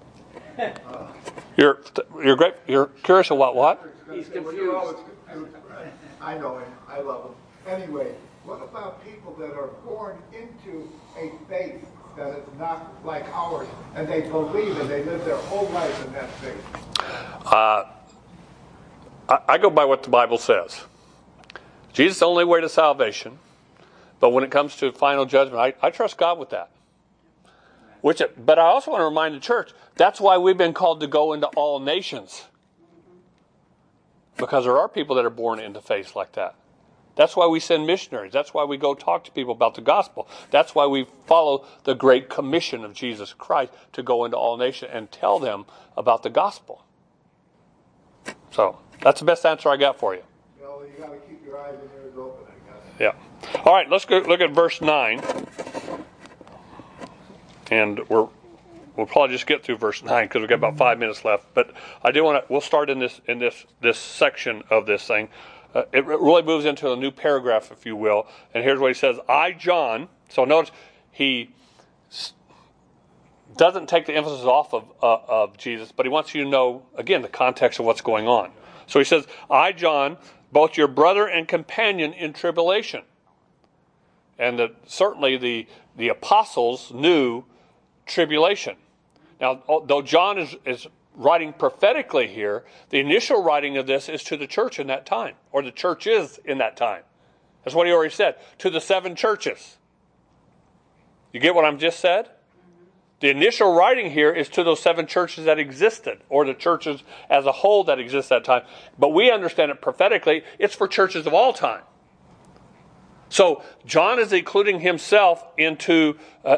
You're great. You're curious about what? He's Well, confused. you're always confused. I know him. I love him. Anyway, what about people that are born into a faith that is not like ours, and they believe and they live their whole life in that faith? I go by what the Bible says. Jesus is the only way to salvation. But when it comes to final judgment, I trust God with that. But I also want to remind the church, that's why we've been called to go into all nations. Because there are people that are born into faith like that. That's why we send missionaries. That's why we go talk to people about the gospel. That's why we follow the great commission of Jesus Christ to go into all nations and tell them about the gospel. So, that's the best answer I got for you. You got to keep your eyes and ears open, I guess. Yeah. All right, let's go look at verse 9. And we'll probably just get through verse 9 because we've got about 5 minutes left. But I do want to. We'll start in this section of this thing. It really moves into a new paragraph, if you will. And here's what he says: I, John. So notice he doesn't take the emphasis off of Jesus, but he wants you to know again the context of what's going on. So he says, I, John, both your brother and companion in tribulation. And certainly the apostles knew tribulation. Now, though John is writing prophetically here, the initial writing of this is to the church in that time, or the church is in that time. That's what he already said, to the 7 churches. You get what I've just said? The initial writing here is to those 7 churches that existed, or the churches as a whole that exist at that time. But we understand it prophetically, it's for churches of all time. So John is including himself into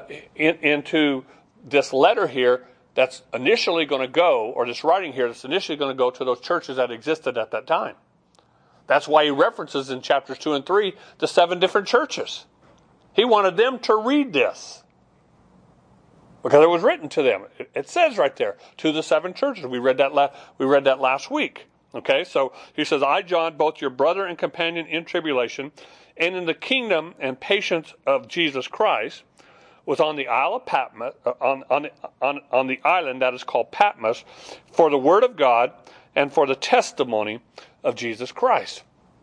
this letter here that's initially going to go, or this writing here that's initially going to go to those churches that existed at that time. That's why he references in chapters 2 and 3 the 7 different churches. He wanted them to read this. Because it was written to them. It says right there, to the 7 churches. We read that last week. Okay, so he says, I, John, both your brother and companion in tribulation, and in the kingdom and patience of Jesus Christ, was on the Isle of Patmos, on the island that is called Patmos, for the word of God and for the testimony of Jesus Christ.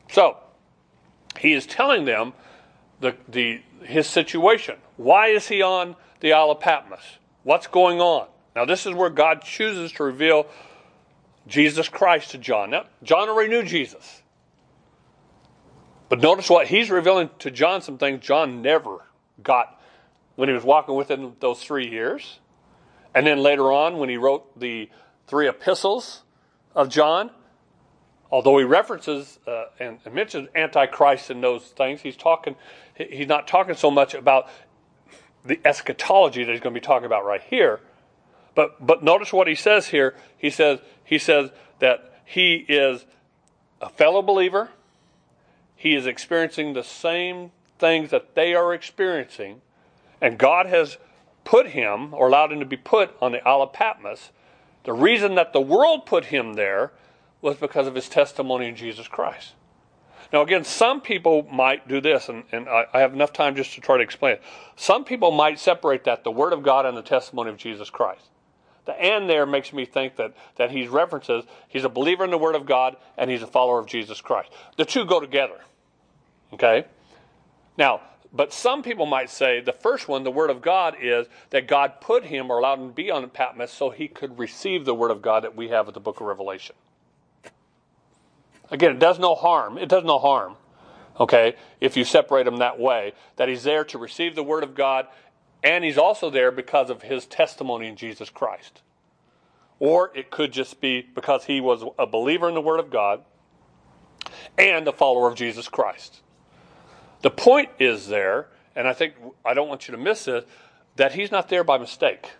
So, he is telling them his situation. Why is he on the Isle of Patmos? What's going on? Now, this is where God chooses to reveal Jesus Christ to John. Now, John already knew Jesus. But notice what he's revealing to John, some things John never got when he was walking with him those 3 years. And then later on, when he wrote the 3 epistles of John, although he references and mentions Antichrist in those things, he's not talking so much about the eschatology that he's going to be talking about right here. But notice what he says here. He says that he is a fellow believer. He is experiencing the same things that they are experiencing. And God has put him, or allowed him to be put on the Isle of Patmos. The reason that the world put him there was because of his testimony in Jesus Christ. Now again, some people might do this, and I have enough time just to try to explain it. Some people might separate that, the Word of God and the testimony of Jesus Christ. The "and" there makes me think that he references, he's a believer in the Word of God, and he's a follower of Jesus Christ. The two go together. Okay? Now, but some people might say the first one, the Word of God, is that God put him or allowed him to be on Patmos so he could receive the Word of God that we have at the book of Revelation. Again, it does no harm. It does no harm, okay, if you separate them that way, that he's there to receive the Word of God, and he's also there because of his testimony in Jesus Christ. Or it could just be because he was a believer in the Word of God and a follower of Jesus Christ. The point is there, and I don't want you to miss it, that he's not there by mistake.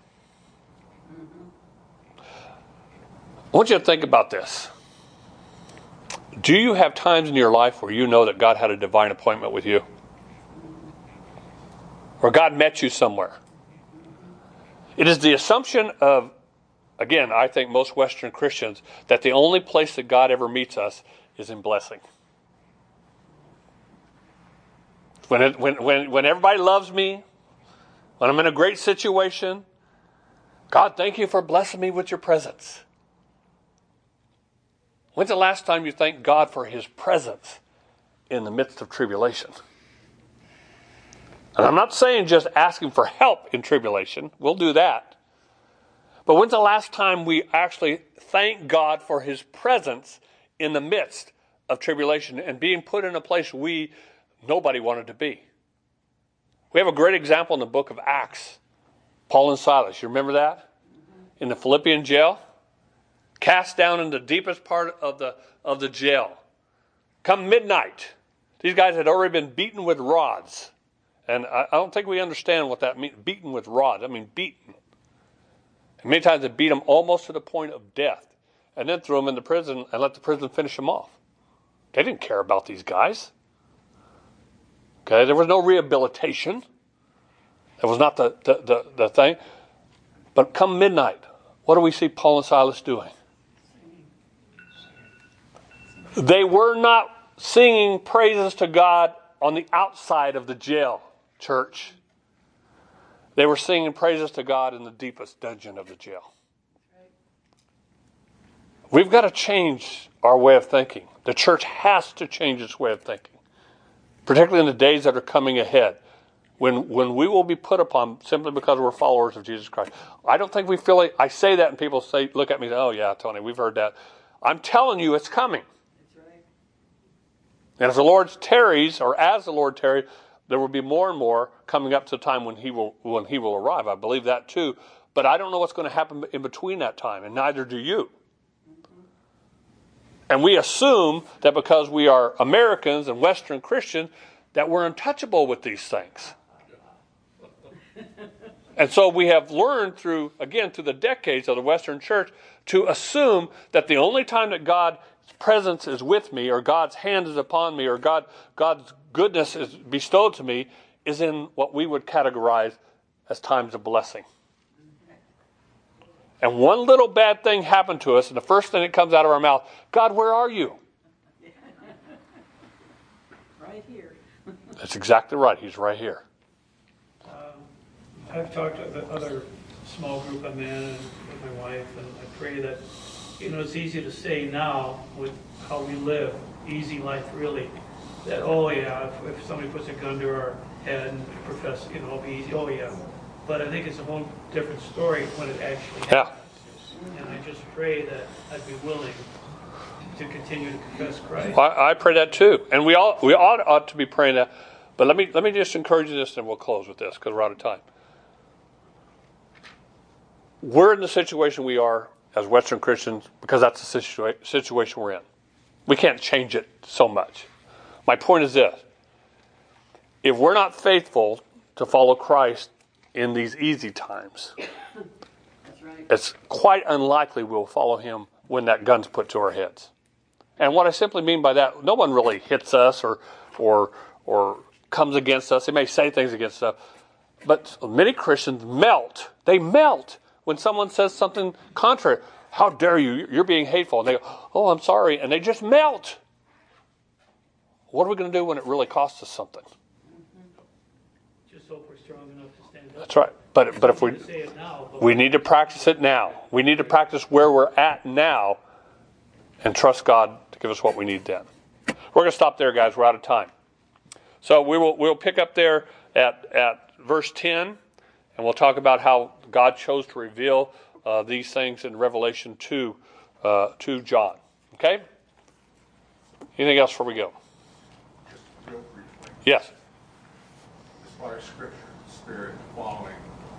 I want you to think about this. Do you have times in your life where you know that God had a divine appointment with you? Or God met you somewhere? It is the assumption of, again, I think most Western Christians, that the only place that God ever meets us is in blessing. When everybody loves me, when I'm in a great situation, God, thank you for blessing me with your presence. When's the last time you thanked God for his presence in the midst of tribulation? And I'm not saying just asking for help in tribulation. We'll do that. But when's the last time we actually thank God for his presence in the midst of tribulation and being put in a place nobody wanted to be? We have a great example in the book of Acts. Paul and Silas, you remember that? In the Philippian jail. Cast down in the deepest part of the jail. Come midnight. These guys had already been beaten with rods. And I don't think we understand what that means. Beaten with rods. I mean beaten. And many times they beat them almost to the point of death. And then threw them into prison and let the prison finish them off. They didn't care about these guys. Okay, there was no rehabilitation. That was not the thing. But come midnight, what do we see Paul and Silas doing? They were not singing praises to God on the outside of the jail, church. They were singing praises to God in the deepest dungeon of the jail. We've got to change our way of thinking. The church has to change its way of thinking. Particularly in the days that are coming ahead. When we will be put upon simply because we're followers of Jesus Christ. I don't think we feel it. I say that and people look at me and say, oh yeah, Tony, we've heard that. I'm telling you it's coming. That's right. And if the Lord tarries, or as the Lord tarries, there will be more and more coming up to the time when He will arrive. I believe that too. But I don't know what's going to happen in between that time, and neither do you. And we assume that because we are Americans and Western Christians, that we're untouchable with these things. And so we have learned through the decades of the Western church to assume that the only time that God's presence is with me, or God's hand is upon me, or God's goodness is bestowed to me, is in what we would categorize as times of blessing. And one little bad thing happened to us, and the first thing that comes out of our mouth, God, where are you? Right here. That's exactly right. He's right here. I've talked to other small group I'm in and with my wife, and I pray that, it's easy to say now with how we live, easy life, really. That, oh yeah, if somebody puts a gun to our head and profess, it'll be easy, oh yeah. But I think it's a whole different story when it actually happens. And I just pray that I'd be willing to continue to confess Christ. I pray that too, and we ought to be praying that. But let me just encourage you this, and we'll close with this because we're out of time. We're in the situation we are as Western Christians because that's the situation we're in. We can't change it so much. My point is this: if we're not faithful to follow Christ in these easy times, it's quite unlikely we'll follow him when that gun's put to our heads. And what I simply mean by that, no one really hits us or comes against us. They may say things against us, but many Christians melt. They melt when someone says something contrary. How dare you? You're being hateful. And they go, oh, I'm sorry. And they just melt. What are we going to do when it really costs us something? Just hope we're strong enough to stand up. That's right. But if we need to practice it now. We need to practice where we're at now and trust God to give us what we need then. We're going to stop there, guys. We're out of time. So we'll pick up there at verse 10, and we'll talk about how God chose to reveal these things in Revelation to John. Okay? Anything else before we go? Just real briefly. Yes. As far as Scripture, Spirit following,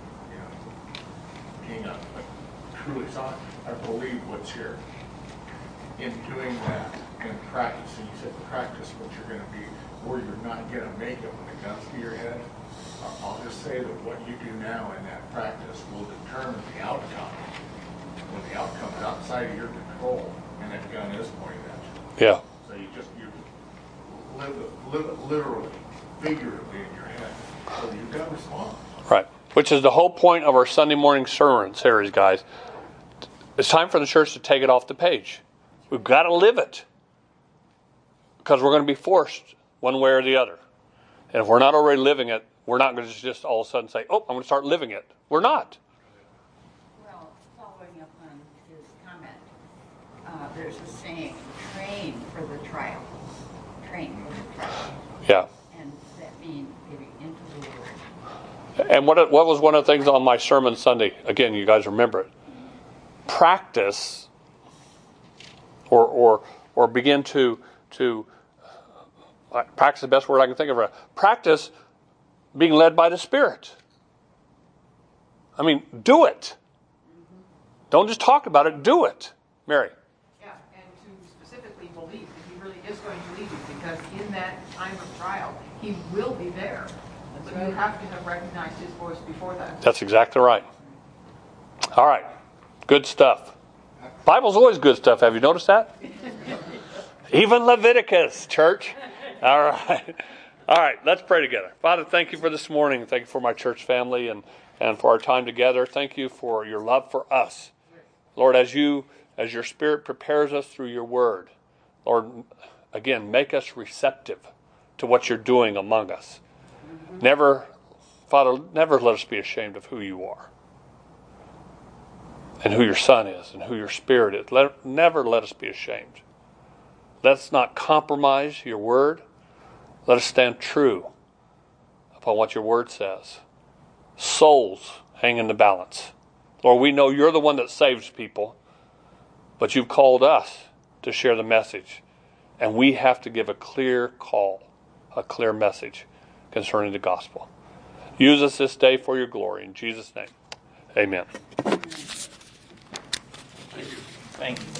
being a truly son, I believe what's here. In doing that and practicing, you said practice what you're going to be, or you're not going to make it when it comes to your head. I'll just say that what you do now in that practice will determine the outcome. When the outcome is outside of your control, and that gun is pointed at you. Yeah. So you live it literally, figuratively in your head. So you've got to respond. Right. Which is the whole point of our Sunday morning sermon series, guys. It's time for the church to take it off the page. We've got to live it. Because we're going to be forced one way or the other. And if we're not already living it, we're not going to just all of a sudden say, oh, I'm going to start living it. We're not. Well, following up on his comment, there's a saying, train for the trial. Train for the trial. Yeah. And that means getting into the Word. And what was one of the things on my sermon Sunday? Again, you guys remember it. Practice or begin to practice the best word I can think of. Practice being led by the Spirit. I mean, do it. Don't just talk about it, do it. Mary. Yeah, and to specifically believe that he really is going to lead you, because in that time of trial, he will be there. But you have to have recognized his voice before that. That's exactly right. All right. Good stuff. Bible's always good stuff. Have you noticed that? Even Leviticus, church. All right. All right, let's pray together. Father, thank you for this morning. Thank you for my church family and for our time together. Thank you for your love for us. Lord, as your Spirit prepares us through your word, Lord, again, make us receptive to what you're doing among us. Father, never let us be ashamed of who you are and who your Son is and who your Spirit is. Never let us be ashamed. Let's not compromise your word. Let us stand true upon what your word says. Souls hang in the balance. Lord, we know you're the one that saves people, but you've called us to share the message. And we have to give a clear call, a clear message concerning the gospel. Use us this day for your glory. In Jesus' name, amen. Thank you.